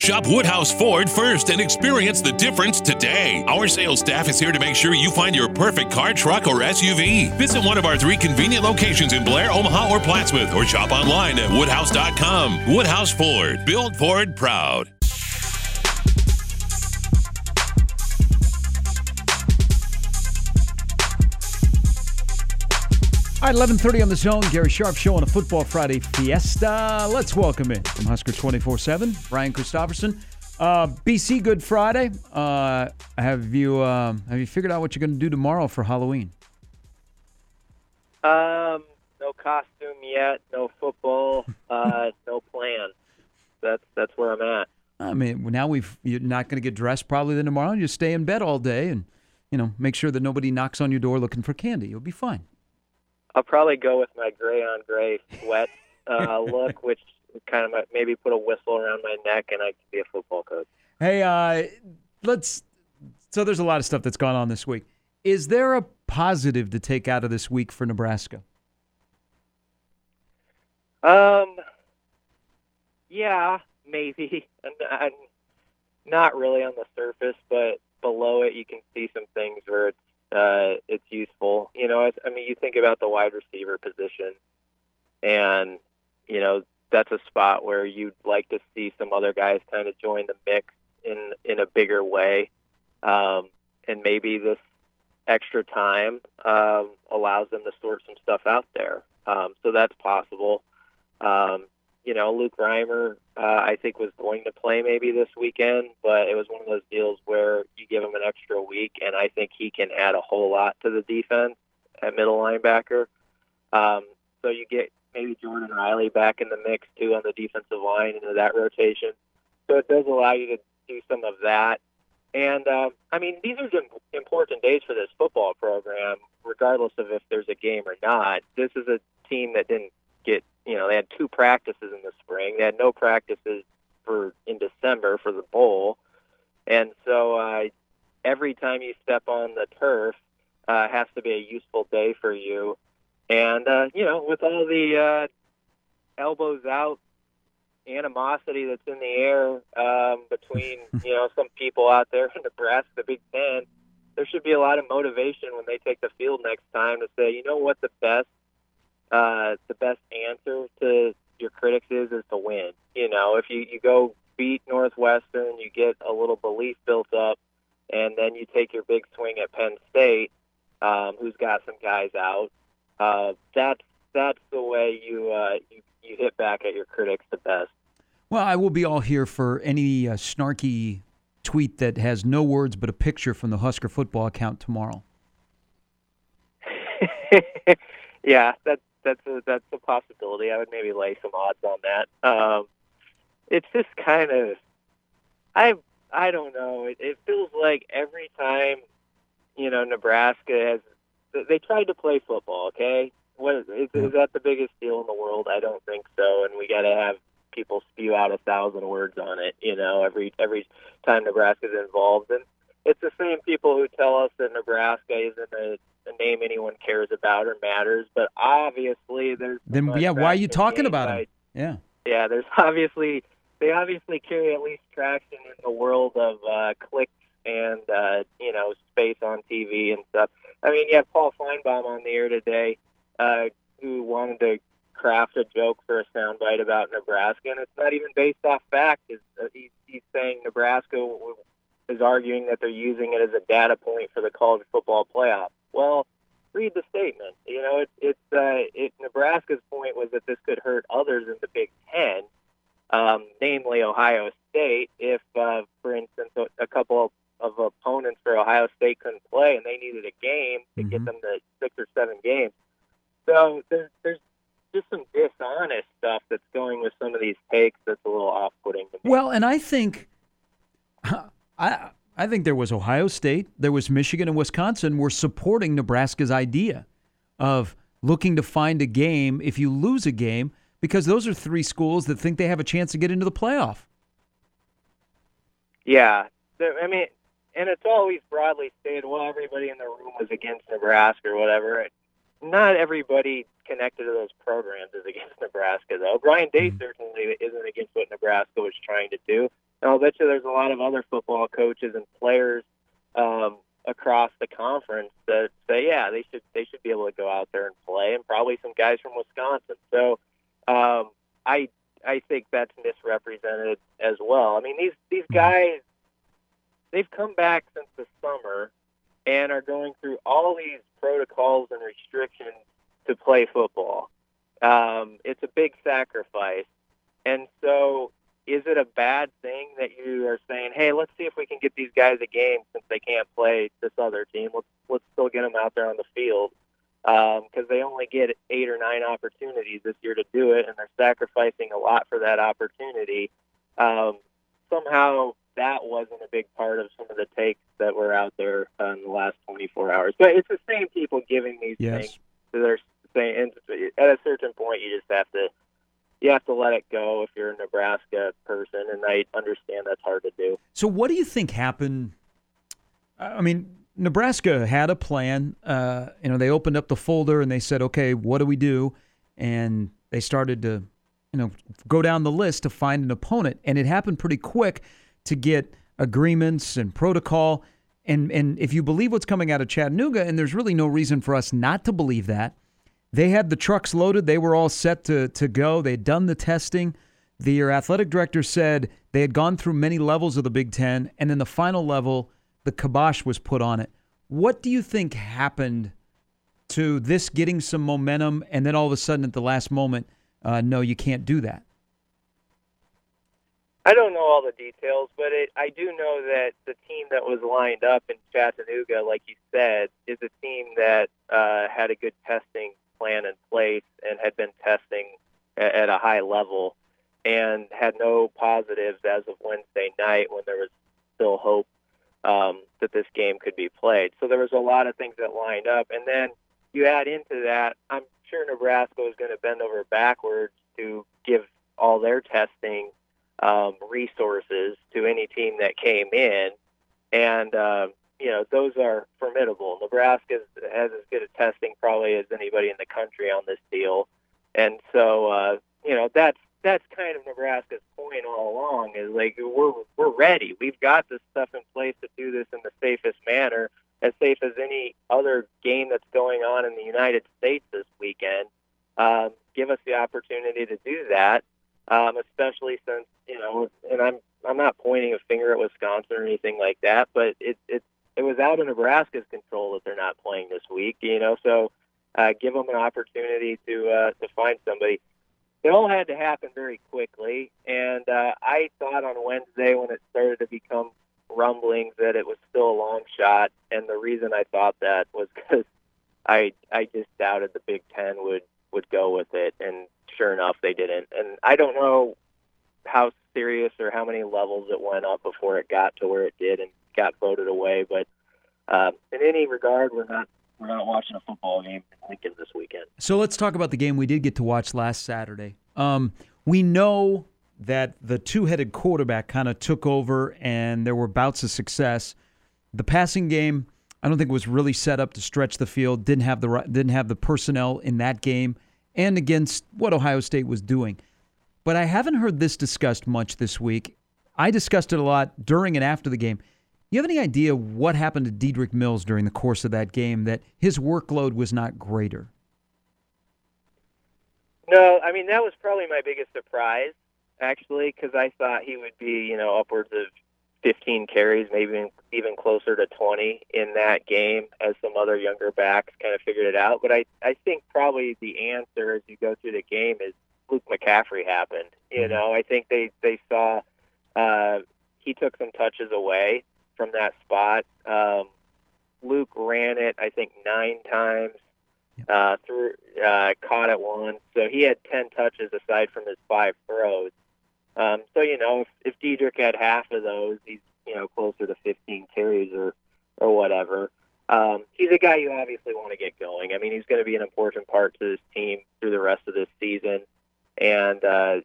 Shop Woodhouse Ford first and experience the difference today. Our sales staff is here to make sure you find your perfect car, truck, or SUV. Visit one of our 3 convenient locations in Blair, Omaha, or Plattsmouth, or shop online at woodhouse.com. Woodhouse Ford. Built Ford proud. All right, 11:30 on the Zone. Gary Sharp Show on a Football Friday Fiesta. Let's welcome in from Husker 24/7, Brian Christopherson. BC Good Friday. Have you figured out what you're going to do tomorrow for Halloween? No costume yet. No football. No plan. That's where I'm at. I mean, now you're not going to get dressed probably then tomorrow. You just stay in bed all day and make sure that nobody knocks on your door looking for candy. You'll be fine. I'll probably go with my gray-on-gray sweat look, which kind of maybe put a whistle around my neck, and I can be a football coach. Hey, so there's a lot of stuff that's gone on this week. Is there a positive to take out of this week for Nebraska? Yeah, maybe. Not really on the surface, but below it you can see some things where it's useful. You think about the wide receiver position, and, that's a spot where you'd like to see some other guys kind of join the mix in a bigger way. And maybe this extra time allows them to sort some stuff out there. So that's possible. Luke Reimer, I think, was going to play maybe this weekend, but it was one of those deals where you give him an extra week, and I think he can add a whole lot to the defense at middle linebacker. So you get maybe Jordan Riley back in the mix, too, on the defensive line into that rotation. So it does allow you to do some of that. And, these are important days for this football program, regardless of if there's a game or not. This is a team that didn't get, they had 2 practices in the spring. They had no practices in December for the bowl. And so every time you step on the turf has to be a useful day for you. And, with all the elbows out animosity that's in the air between, some people out there in Nebraska, the Big Ten, there should be a lot of motivation when they take the field next time to say, you know what, the best answer to your critics is to win. If you go beat Northwestern, you get a little belief built up, and then you take your big swing at Penn State, who's got some guys out. That's the way you hit back at your critics the best. Well, I will be all here for any snarky tweet that has no words but a picture from the Husker football account tomorrow. Yeah, that's a possibility. I would maybe lay some odds on that. It's just kind of, I don't know. It feels like every time, Nebraska they tried to play football. Okay, is that the biggest deal in the world? I don't think so. And we got to have people spew out 1,000 words on it. Every time Nebraska's involved, and it's the same people who tell us that Nebraska isn't a name anyone cares about or matters, but obviously there's why are you talking about it? Yeah, they obviously carry at least traction in the world of clicks and space on TV and stuff. You have Paul Feinbaum on the air today who wanted to craft a joke for a soundbite about Nebraska, and it's not even based off fact. He's saying Nebraska is arguing that they're using it as a data point for the college football playoff. Well, read the statement. Nebraska's point was that this could hurt others in the Big Ten, namely Ohio State, if, for instance, a couple of opponents for Ohio State couldn't play and they needed a game to get them to 6 or 7 games. So there's just some dishonest stuff that's going with some of these takes that's a little off-putting to me. Well, and I think I think there was Ohio State, there was Michigan and Wisconsin were supporting Nebraska's idea of looking to find a game if you lose a game, because those are 3 schools that think they have a chance to get into the playoff. Yeah. And it's always broadly stated, well, everybody in the room was against Nebraska or whatever. Not everybody connected to those programs is against Nebraska, though. Brian Day certainly isn't against what Nebraska was trying to do. And I'll bet you there's a lot of other football coaches and players across the conference that say, yeah, they should be able to go out there and play, and probably some guys from Wisconsin. So I think that's misrepresented as well. I mean, these guys, they've come back since the summer and are going through all these protocols and restrictions to play football. It's a big sacrifice. And so is it a bad thing that you are saying, hey, let's see if we can get these guys a game since they can't play this other team? Let's still get them out there on the field because they only get 8 or 9 opportunities this year to do it, and they're sacrificing a lot for that opportunity. Somehow that wasn't a big part of some of the takes that were out there in the last 24 hours. But it's the same people giving these things that are saying, and at a certain point you just have to let it go if you're a Nebraska person, and I understand that's hard to do. So what do you think happened? I mean, Nebraska had a plan. They opened up the folder and they said, okay, what do we do? And they started to, go down the list to find an opponent. And it happened pretty quick to get agreements and protocol. And if you believe what's coming out of Chattanooga, and there's really no reason for us not to believe that, they had the trucks loaded. They were all set to go. They had done the testing. Their athletic director said they had gone through many levels of the Big Ten, and then the final level, the kibosh was put on it. What do you think happened to this getting some momentum, and then all of a sudden at the last moment, no, you can't do that? I don't know all the details, but I do know that the team that was lined up in Chattanooga, like you said, is a team that had a good testing plan in place and had been testing at a high level and had no positives as of Wednesday night when there was still hope that this game could be played. So there was a lot of things that lined up. And then you add into that, I'm sure Nebraska was going to bend over backwards to give all their testing resources to any team that came in. And, those are formidable. Nebraska has as good a testing probably as anybody in the country on this deal. And so, that's kind of Nebraska's point all along is like, we're ready. We've got this stuff in place to do this in the safest manner, as safe as any other game that's going on in the United States this weekend. Give us the opportunity to do that, especially since, and I'm not pointing a finger at Wisconsin or anything like that, but it was out of Nebraska's control that they're not playing this week, so give them an opportunity to find somebody. It all had to happen very quickly, and I thought on Wednesday when it started to become rumblings that it was still a long shot, and the reason I thought that was because I just doubted the Big Ten would go with it, and sure enough, they didn't. And I don't know how serious or how many levels it went up before it got to where it did and got voted away, but in any regard, we're not watching a football game in Lincoln this weekend. So let's talk about the game we did get to watch last Saturday. We know that the two-headed quarterback kind of took over and there were bouts of success. The passing game, I don't think was really set up to stretch the field, didn't have the personnel in that game and against what Ohio State was doing. But I haven't heard this discussed much this week. I discussed it a lot during and after the game. You have any idea what happened to Dedrick Mills during the course of that game, that his workload was not greater? No, I mean, that was probably my biggest surprise, actually, because I thought he would be, upwards of 15 carries, maybe even closer to 20 in that game as some other younger backs kind of figured it out. But I think probably the answer as you go through the game is Luke McCaffrey happened. I think they saw he took some touches away from that spot. Luke ran it, I think, 9 times, caught it once. So he had 10 touches aside from his 5 throws. If Dedrick had half of those, he's, closer to 15 carries or whatever. He's a guy you obviously want to get going. I mean, he's going to be an important part to this team through the rest of this season. And,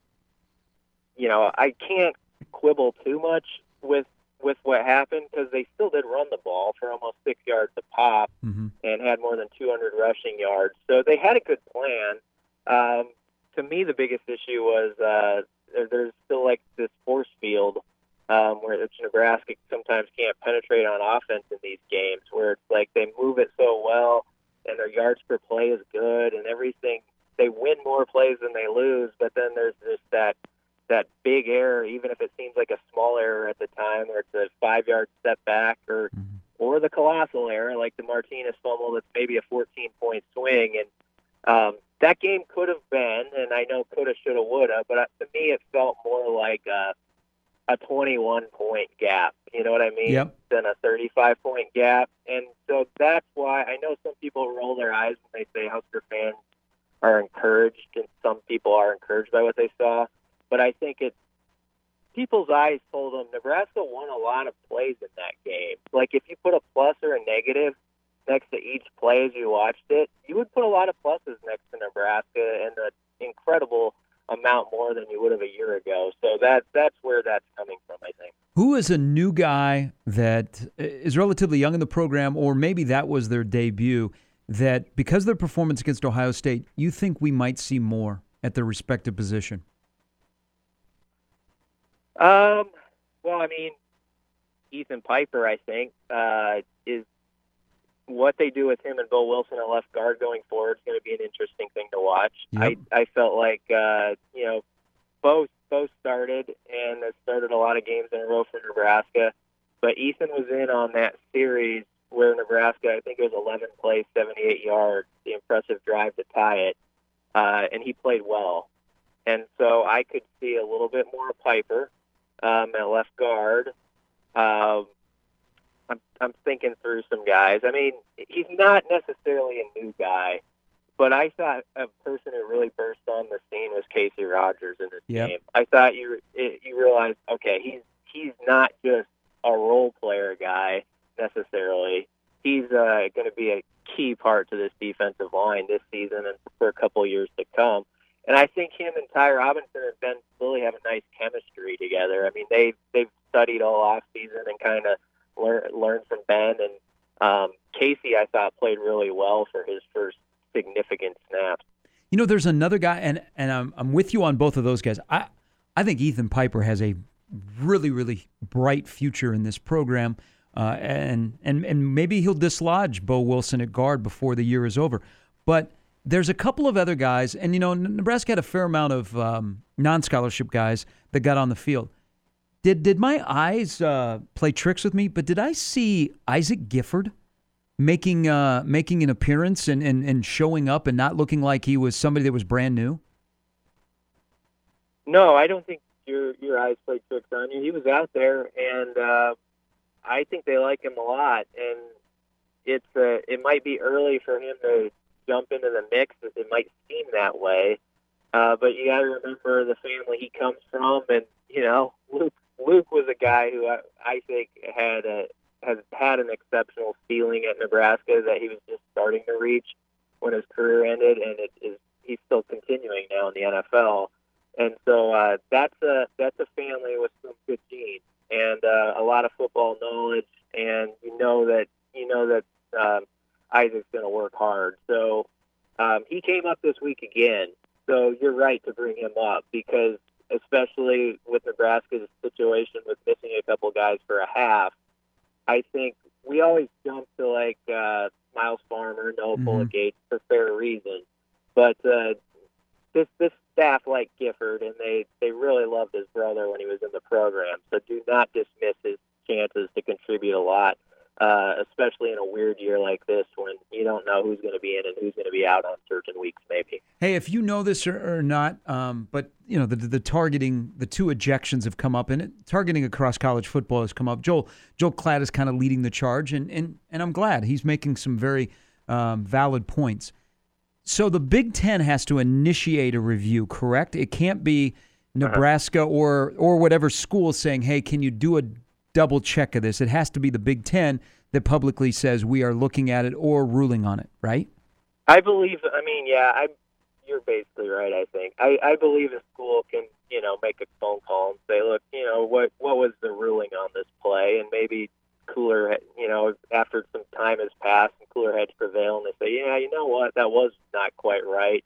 I can't quibble too much with what happened because they still did run the ball for almost 6 yards a pop and had more than 200 rushing yards. So they had a good plan. To me, the biggest issue was there's still like this force field where Nebraska sometimes can't penetrate on offense in these games, where it's like they move it so well and their yards per play is good and everything. They win more plays than they lose, but then there's just that big error, even if it seems like a small error at the time, where it's a 5-yard setback or the colossal error like the Martinez fumble that's maybe a 14-point swing. And that game could have been, and I know coulda, shoulda, woulda, but to me it felt more like a 21-point gap, you know what I mean, Yep. than a 35-point gap. And so that's why I know some people roll their eyes when they say Husker fans are encouraged, and some people are encouraged by what they saw. But I think it's people's eyes told them Nebraska won a lot of plays in that game. Like if you put a plus or a negative next to each play as you watched it, you would put a lot of pluses next to Nebraska and an incredible amount more than you would have a year ago. So that's where that's coming from, I think. Who is a new guy that is relatively young in the program, or maybe that was their debut, that because of their performance against Ohio State, you think we might see more at their respective position? Well, I mean, Ethan Piper, I think, is what they do with him and Bo Wilson at left guard going forward is going to be an interesting thing to watch. Yep. I felt like, both started and has started a lot of games in a row for Nebraska, but Ethan was in on that series where Nebraska, I think it was 11 plays, 78 yards, the impressive drive to tie it, and he played well. And so I could see a little bit more Piper at left guard. I'm thinking through some guys. I mean, he's not necessarily a new guy, but I thought a person who really burst on the scene was Casey Rogers in this game. I thought you realized, okay, he's not just a role player guy necessarily. He's going to be a key part to this defensive line this season and for a couple of years to come. And I think him and Ty Robinson and Ben Stilley have a nice chemistry together. I mean, they've studied all off season and kind of learned from Ben. And Casey, I thought, played really well for his first significant snaps. You know, there's another guy, and I'm with you on both of those guys. I think Ethan Piper has a really, really bright future in this program, and maybe he'll dislodge Bo Wilson at guard before the year is over. But there's a couple of other guys, and, you know, Nebraska had a fair amount of non-scholarship guys that got on the field. Did my eyes play tricks with me? But did I see Isaac Gifford making an appearance and showing up and not looking like he was somebody that was brand new? No, I don't think your eyes played tricks on you. He was out there, and I think they like him a lot. And it might be early for him to jump into the mix. It might seem that way, but you got to remember the family he comes from, and you know, Luke was a guy who I think has had an exceptional ceiling at Nebraska that he was just starting to reach when his career ended, and he's still continuing now in the NFL. And so that's a family with some good genes and a lot of football knowledge, and you know that Isaac's going to work hard. So he came up this week again. So you're right to bring him up because, especially with Nebraska's situation with missing a couple guys for a half, I think we always jump to like Miles Farmer, Noah Pullett-Gates for fair reason. But this staff liked Gifford, and they really loved his brother when he was in the program. So do not dismiss his chances to contribute a lot, especially in a weird year like this when you don't know who's going to be in and who's going to be out on certain weeks maybe. Hey, if you know this or not, but you know the targeting, the two ejections have come up, and targeting across college football has come up. Joel Klatt is kind of leading the charge, and I'm glad he's making some very valid points. So the Big Ten has to initiate a review, correct? It can't be Nebraska or whatever school saying, hey, can you do a double check of this? It has to be the Big Ten that publicly says we are looking at it or ruling on it, right? I believe, you're basically right, I think. I believe a school can, make a phone call and say, look, what was the ruling on this play? And maybe cooler, after some time has passed and cooler heads prevail and they say, yeah, you know what, that was not quite right.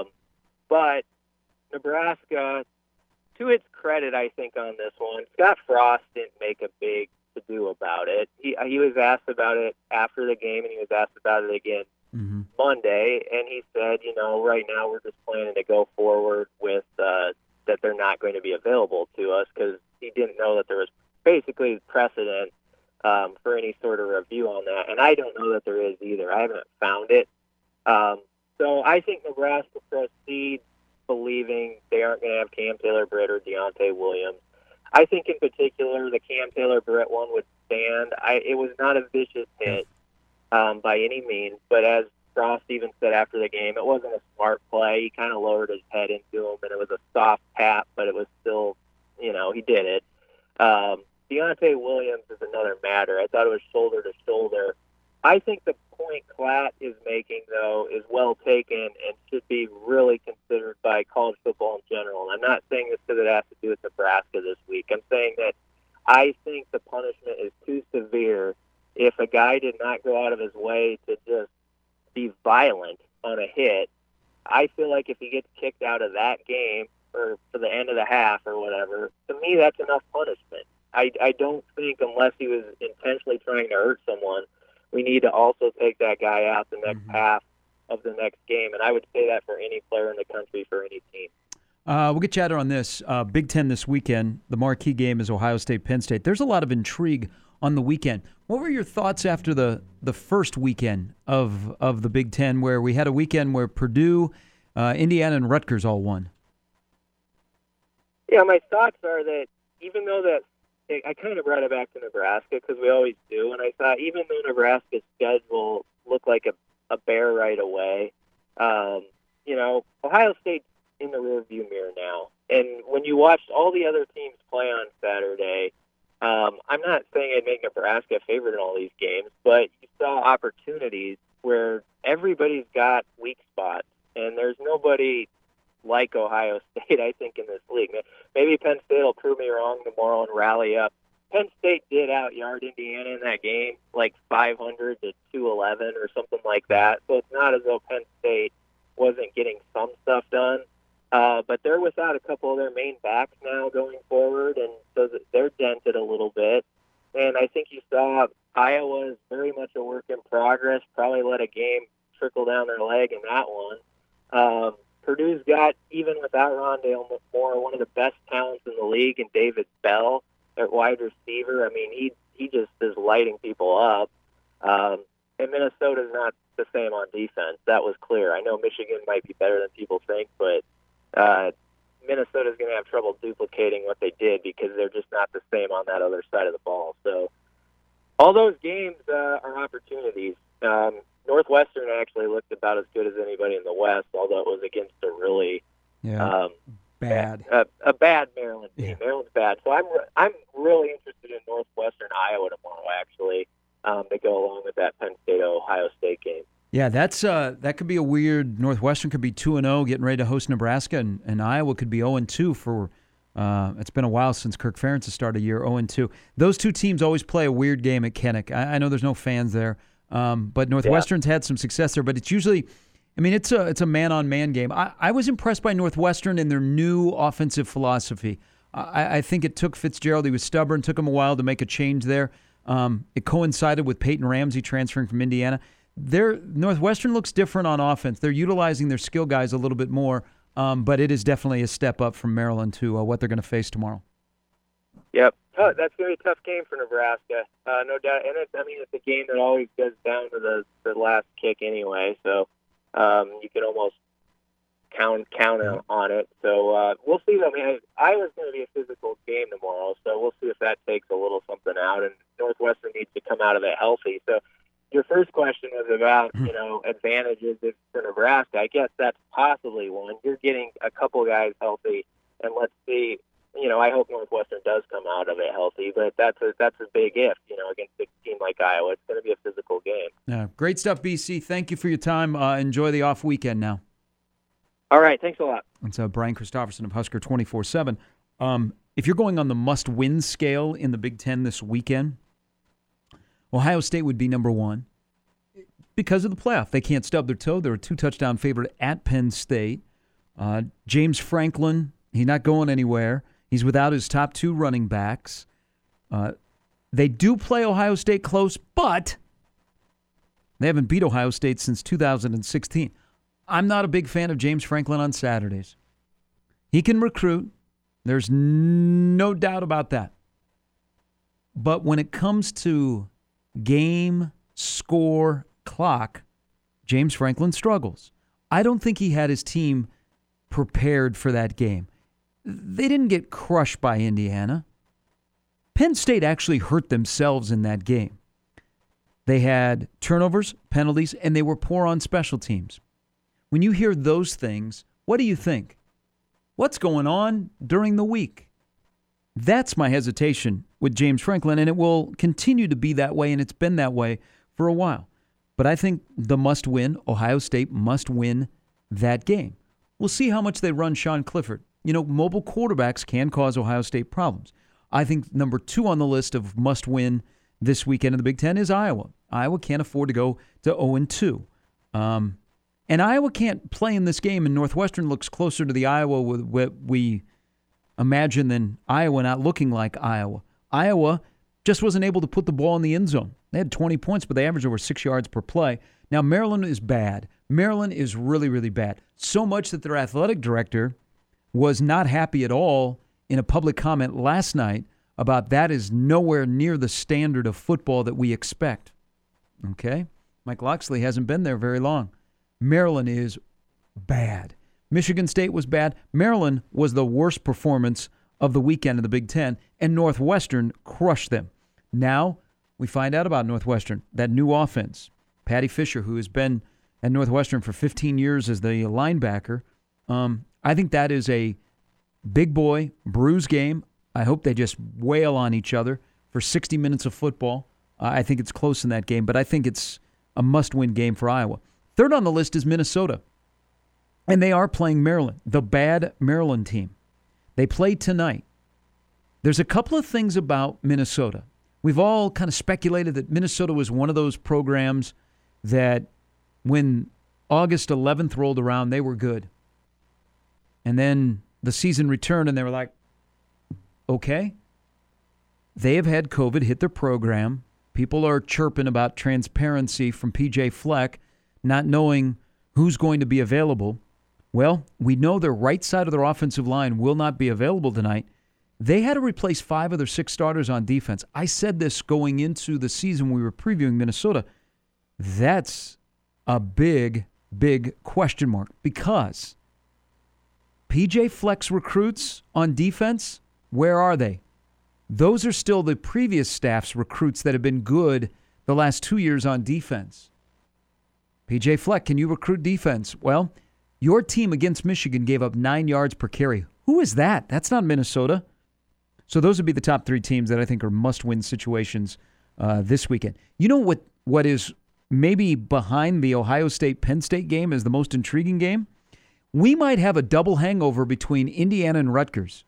But Nebraska, to its credit, I think, on this one, Scott Frost didn't make a big to-do about it. He was asked about it after the game, and he was asked about it again Monday, and he said, right now we're just planning to go forward with that they're not going to be available to us, because he didn't know that there was basically precedent for any sort of review on that, and I don't know that there is either. I haven't found it. So I think Nebraska proceeds believing they aren't going to have Cam Taylor-Britt or Deontay Williams. I think in particular the Cam Taylor-Britt one would stand. It was not a vicious hit by any means, but as Frost even said after the game, it wasn't a smart play. He kind of lowered his head into him, and it was a soft tap, but it was still, he did it. Deontay Williams is another matter. I thought it was shoulder to shoulder. I think the point Klatt is making, though, is well taken and should be really considered by college football in general. And I'm not saying this because it has to do with Nebraska this week. I'm saying that I think the punishment is too severe if a guy did not go out of his way to just be violent on a hit. I feel like if he gets kicked out of that game or for the end of the half or whatever, to me that's enough punishment. I don't think, unless he was intentionally trying to hurt someone, we need to also take that guy out the next half of the next game. And I would say that for any player in the country, for any team. We'll get chatter on this. Big Ten this weekend. The marquee game is Ohio State-Penn State. There's a lot of intrigue on the weekend. What were your thoughts after the first weekend of the Big Ten, where we had a weekend where Purdue, Indiana, and Rutgers all won? Yeah, my thoughts are that even though that I kind of brought it back to Nebraska because we always do, and I thought even though Nebraska's schedule looked like a bear right away, Ohio State's in the rearview mirror now. And when you watched all the other teams play on Saturday, I'm not saying I'd make Nebraska a favorite in all these games, but you saw opportunities where everybody's got weak spots, and there's nobody like Ohio State, I think, in this league. Maybe Penn State will prove me wrong tomorrow and rally up. Penn State did out-yard Indiana in that game, like 500 to 211 or something like that. So it's not as though Penn State wasn't getting some stuff done. But they're without a couple of their main backs now going forward, and so they're dented a little bit. And I think you saw Iowa is very much a work in progress, probably let a game trickle down their leg in that one. Purdue's got, even without Rondale Moore, one of the best talents in the league, and David Bell at wide receiver. I mean, he just is lighting people up. And Minnesota's not the same on defense. That was clear. I know Michigan might be better than people think, but Minnesota's going to have trouble duplicating what they did because they're just not the same on that other side of the ball. So all those games are opportunities. Northwestern actually looked about as good as anybody in the West, although it was against a really bad Maryland team. Yeah. Maryland's bad. So I'm really interested in Northwestern Iowa tomorrow, actually, to go along with that Penn State-Ohio State game. Yeah, that could be a weird. Northwestern could be 2-0, getting ready to host Nebraska, and Iowa could be 0-2 for. It's been a while since Kirk Ferentz has started a year 0-2. Those two teams always play a weird game at Kinnick. I know there's no fans there. But Northwestern's had some success there, but it's usually, it's a man-on-man game. I was impressed by Northwestern and their new offensive philosophy. I think it took Fitzgerald. He was stubborn. Took him a while to make a change there. It coincided with Peyton Ramsey transferring from Indiana. Northwestern looks different on offense. They're utilizing their skill guys a little bit more, but it is definitely a step up from Maryland to what they're going to face tomorrow. Yep. That's going to be a tough game for Nebraska, no doubt. And it's a game that always goes down to the last kick anyway, so you can almost count on it. So we'll see. Iowa's going to be a physical game tomorrow, so we'll see if that takes a little something out. And Northwestern needs to come out of it healthy. So your first question was about advantages for Nebraska. I guess that's possibly one. You're getting a couple guys healthy, and let's see. I hope Northwestern does come out of it healthy, but that's a big if, against a team like Iowa. It's going to be a physical game. Yeah, great stuff, BC. Thank you for your time. Enjoy the off weekend now. All right, thanks a lot. It's Brian Christopherson of Husker 24/7. If you're going on the must-win scale in the Big Ten this weekend, Ohio State would be number one because of the playoff. They can't stub their toe. They're a 2-touchdown favorite at Penn State. James Franklin, he's not going anywhere. He's without his top two running backs. They do play Ohio State close, but they haven't beat Ohio State since 2016. I'm not a big fan of James Franklin on Saturdays. He can recruit. There's no doubt about that. But when it comes to game, score, clock, James Franklin struggles. I don't think he had his team prepared for that game. They didn't get crushed by Indiana. Penn State actually hurt themselves in that game. They had turnovers, penalties, and they were poor on special teams. When you hear those things, what do you think? What's going on during the week? That's my hesitation with James Franklin, and it will continue to be that way, and it's been that way for a while. But I think the must-win, Ohio State must win that game. We'll see how much they run Sean Clifford. You know, mobile quarterbacks can cause Ohio State problems. I think number 2 on the list of must-win this weekend in the Big Ten is Iowa. Iowa can't afford to go to 0-2. And Iowa can't play in this game, and Northwestern looks closer to the Iowa with what we imagine than Iowa not looking like Iowa. Iowa just wasn't able to put the ball in the end zone. They had 20 points, but they averaged over 6 yards per play. Now, Maryland is bad. Maryland is really, really bad. So much that their athletic director was not happy at all in a public comment last night about that is nowhere near the standard of football that we expect. Okay? Mike Loxley hasn't been there very long. Maryland is bad. Michigan State was bad. Maryland was the worst performance of the weekend in the Big Ten, and Northwestern crushed them. Now we find out about Northwestern, that new offense. Patty Fisher, who has been at Northwestern for 15 years as the linebacker, I think that is a big boy, bruise game. I hope they just wail on each other for 60 minutes of football. I think it's close in that game, but I think it's a must-win game for Iowa. Third on the list is Minnesota, and they are playing Maryland, the bad Maryland team. They play tonight. There's a couple of things about Minnesota. We've all kind of speculated that Minnesota was one of those programs that when August 11th rolled around, they were good. And then the season returned, and they were like, okay. They have had COVID hit their program. People are chirping about transparency from P.J. Fleck, not knowing who's going to be available. Well, we know their right side of their offensive line will not be available tonight. They had to replace 5 of their 6 starters on defense. I said this going into the season when we were previewing Minnesota. That's a big, big question mark because P.J. Fleck's recruits on defense, where are they? Those are still the previous staff's recruits that have been good the last 2 years on defense. P.J. Fleck, can you recruit defense? Well, your team against Michigan gave up 9 yards per carry. Who is that? That's not Minnesota. So those would be the top 3 teams that I think are must-win situations this weekend. You know what is maybe behind the Ohio State-Penn State game is the most intriguing game? We might have a double hangover between Indiana and Rutgers.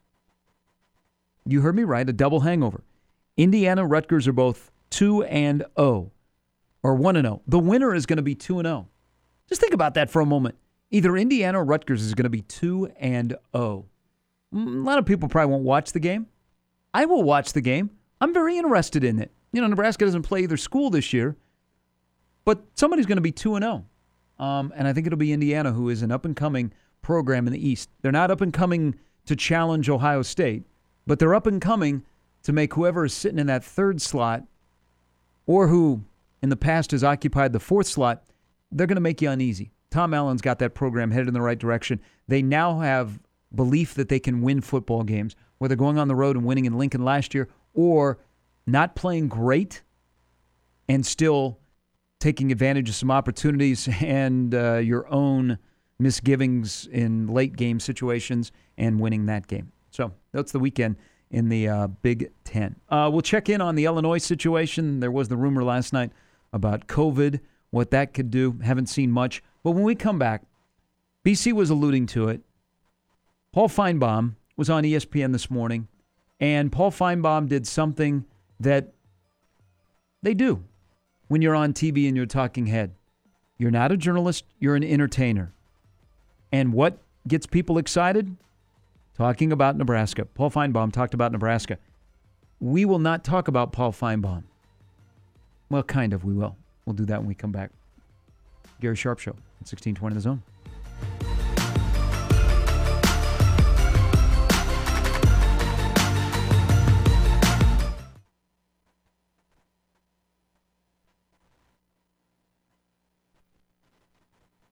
You heard me right, a double hangover. Indiana and Rutgers are both 2-0 or 1-0. The winner is going to be 2-0. Just think about that for a moment. Either Indiana or Rutgers is going to be 2-0. A lot of people probably won't watch the game. I will watch the game. I'm very interested in it. You know, Nebraska doesn't play either school this year, but somebody's going to be 2-0. And I think it'll be Indiana, who is an up-and-coming program in the East. They're not up-and-coming to challenge Ohio State, but they're up-and-coming to make whoever is sitting in that 3rd slot or who in the past has occupied the 4th slot, they're going to make you uneasy. Tom Allen's got that program headed in the right direction. They now have belief that they can win football games, whether going on the road and winning in Lincoln last year or not playing great and still taking advantage of some opportunities and your own misgivings in late game situations and winning that game. So that's the weekend in the Big Ten. We'll check in on the Illinois situation. There was the rumor last night about COVID, what that could do. Haven't seen much. But when we come back, BC was alluding to it. Paul Feinbaum was on ESPN this morning, and Paul Feinbaum did something that they do when you're on TV and you're talking head. You're not a journalist, you're an entertainer. And what gets people excited? Talking about Nebraska. Paul Feinbaum talked about Nebraska. we will not talk about Paul Feinbaum. Well, kind of, we will. We'll do that when we come back. Gary Sharp Show at 1620 The Zone.